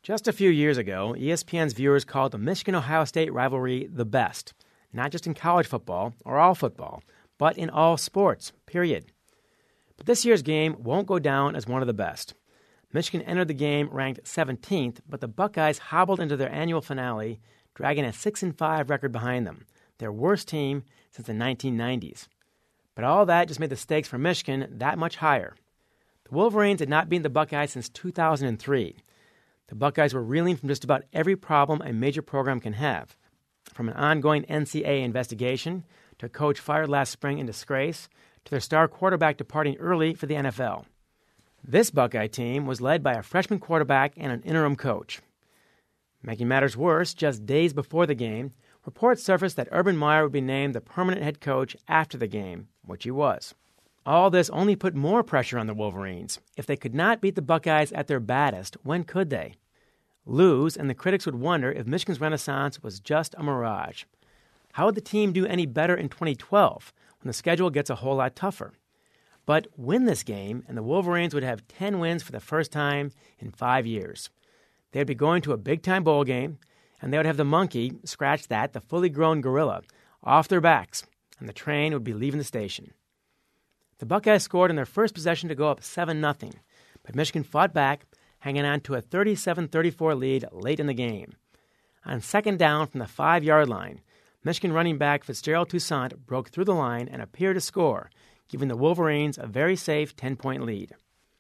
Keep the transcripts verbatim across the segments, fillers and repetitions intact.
Just a few years ago, E S P N's viewers called the Michigan-Ohio State rivalry the best, not just in college football or all football, but in all sports, period. But this year's game won't go down as one of the best. Michigan entered the game ranked seventeenth, but the Buckeyes hobbled into their annual finale, dragging a six and five record behind them, their worst team since the nineteen nineties. But all that just made the stakes for Michigan that much higher. The Wolverines had not beaten the Buckeyes since two thousand three. The Buckeyes were reeling from just about every problem a major program can have, from an ongoing N C double A investigation to a coach fired last spring in disgrace to their star quarterback departing early for the N F L. This Buckeye team was led by a freshman quarterback and an interim coach. Making matters worse, just days before the game, reports surfaced that Urban Meyer would be named the permanent head coach after the game, which he was. All this only put more pressure on the Wolverines. If they could not beat the Buckeyes at their baddest, when could they? Lose, and the critics would wonder if Michigan's renaissance was just a mirage. How would the team do any better in twenty twelve, when the schedule gets a whole lot tougher? But win this game, and the Wolverines would have ten wins for the first time in five years. They'd be going to a big-time bowl game, and they would have the monkey, scratch that, the fully grown gorilla, off their backs, and the train would be leaving the station. The Buckeyes scored in their first possession to go up seven nothing, but Michigan fought back, hanging on to a thirty-seven thirty-four lead late in the game. On second down from the five-yard line, Michigan running back Fitzgerald Toussaint broke through the line and appeared to score, giving the Wolverines a very safe ten-point lead.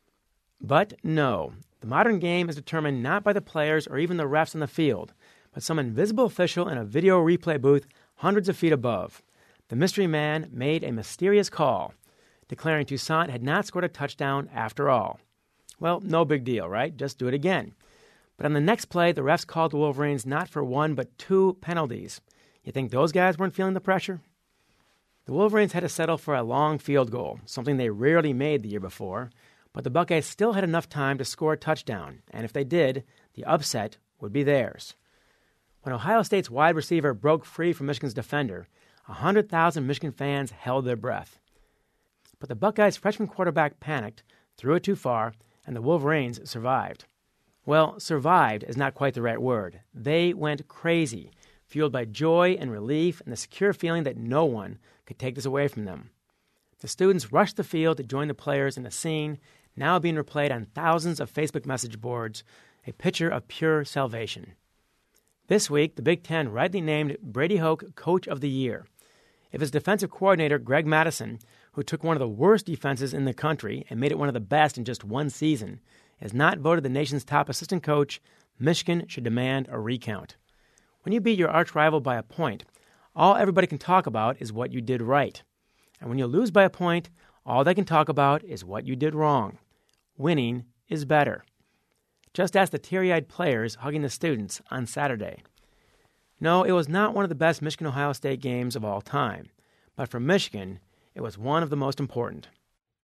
But no, the modern game is determined not by the players or even the refs on the field, but some invisible official in a video replay booth hundreds of feet above. The mystery man made a mysterious call, declaring Toussaint had not scored a touchdown after all. Well, no big deal, right? Just do it again. But on the next play, the refs called the Wolverines not for one but two penalties. You think those guys weren't feeling the pressure? The Wolverines had to settle for a long field goal, something they rarely made the year before, but the Buckeyes still had enough time to score a touchdown, and if they did, the upset would be theirs. When Ohio State's wide receiver broke free from Michigan's defender, one hundred thousand Michigan fans held their breath. But the Buckeyes' freshman quarterback panicked, threw it too far, and the Wolverines survived. Well, survived is not quite the right word. They went crazy, fueled by joy and relief and the secure feeling that no one could take this away from them. The students rushed the field to join the players in a scene now being replayed on thousands of Facebook message boards, a picture of pure salvation. This week, the Big Ten rightly named Brady Hoke Coach of the Year. If his defensive coordinator, Greg Mattison, who took one of the worst defenses in the country and made it one of the best in just one season, is not voted the nation's top assistant coach, Michigan should demand a recount. When you beat your arch rival by a point, all everybody can talk about is what you did right. And when you lose by a point, all they can talk about is what you did wrong. Winning is better. Just ask the teary-eyed players hugging the students on Saturday. No, it was not one of the best Michigan-Ohio State games of all time, but for Michigan, it was one of the most important.